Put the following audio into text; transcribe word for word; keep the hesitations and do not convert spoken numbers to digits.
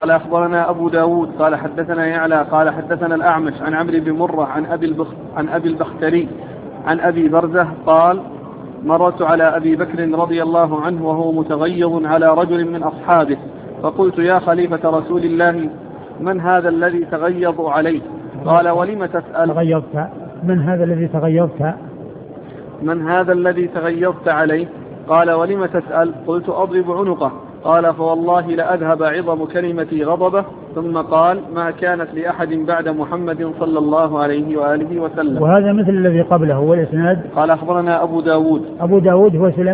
قال أخبرنا أبو داود قال حدثنا يعلى قال حدثنا الأعمش عن عمرو بن مرة عن أبي, البخ عن أبي البختري عن أبي برزة قال مررت على أبي بكر رضي الله عنه وهو متغيظ على رجل من أصحابه فقلت يا خليفة رسول الله من هذا الذي تغيظ عليه؟ قال ولم تسأل؟ تغيظت من هذا الذي تغيظت من هذا الذي تغيظت عليه؟ قال ولم تسأل؟ قلت أضرب عنقه. قال فوالله لأذهب عظم كلمتي غضبه. ثم قال ما كانت لأحد بعد محمد صلى الله عليه وآله وسلم. وهذا مثل الذي قبله والإسناد. قال أخبرنا أبو داود أبو داود هو سليمان